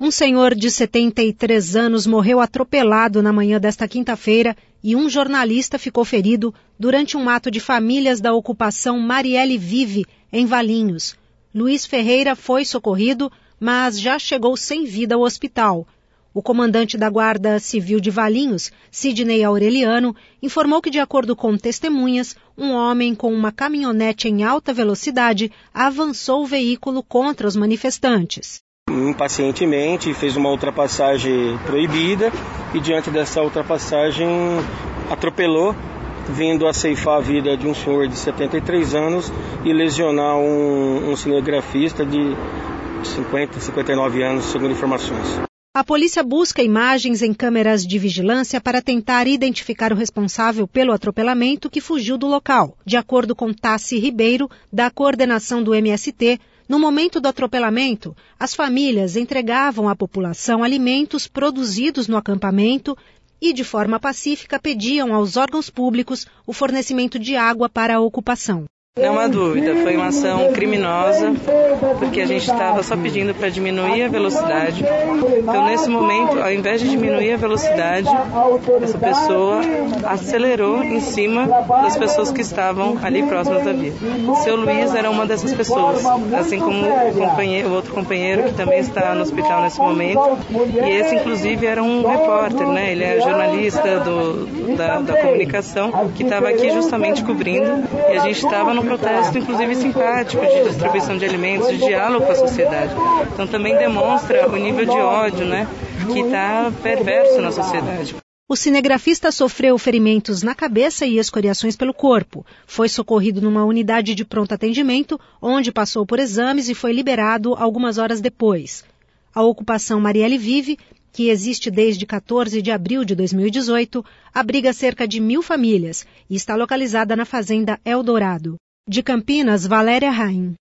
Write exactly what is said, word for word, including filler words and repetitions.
Um senhor de setenta e três anos morreu atropelado na manhã desta quinta-feira e um jornalista ficou ferido durante um ato de famílias da ocupação Marielle Vive, em Valinhos. Luiz Ferreira foi socorrido, mas já chegou sem vida ao hospital. O comandante da Guarda Civil de Valinhos, Sidney Aureliano, informou que, de acordo com testemunhas, um homem com uma caminhonete em alta velocidade avançou o veículo contra os manifestantes. Impacientemente fez uma ultrapassagem proibida e, diante dessa ultrapassagem, atropelou, vindo a ceifar a vida de um senhor de setenta e três anos e lesionar um, um cinegrafista de cinquenta, cinquenta e nove anos, segundo informações. A polícia busca imagens em câmeras de vigilância para tentar identificar o responsável pelo atropelamento que fugiu do local. De acordo com Tassi Ribeiro, da coordenação do M S T, no momento do atropelamento, as famílias entregavam à população alimentos produzidos no acampamento e, de forma pacífica, pediam aos órgãos públicos o fornecimento de água para a ocupação. Não há dúvida, foi uma ação criminosa, porque a gente estava só pedindo para diminuir a velocidade. Então, nesse momento, ao invés de diminuir a velocidade, essa pessoa acelerou em cima das pessoas que estavam ali próximas da via. Seu Luiz era uma dessas pessoas, assim como o, companheiro, o outro companheiro que também está no hospital nesse momento. E esse, inclusive, era um repórter, né? Ele é jornalista do, da, da comunicação, que estava aqui justamente cobrindo, e a gente estava no protesto, inclusive simpático, de distribuição de alimentos, de diálogo com a sociedade. Então também demonstra o nível de ódio, né, que está perverso na sociedade. O cinegrafista sofreu ferimentos na cabeça e escoriações pelo corpo. Foi socorrido numa unidade de pronto atendimento, onde passou por exames e foi liberado algumas horas depois. A ocupação Marielle Vive, que existe desde quatorze de abril de dois mil e dezoito, abriga cerca de mil famílias e está localizada na fazenda Eldorado. De Campinas, Valéria Raim.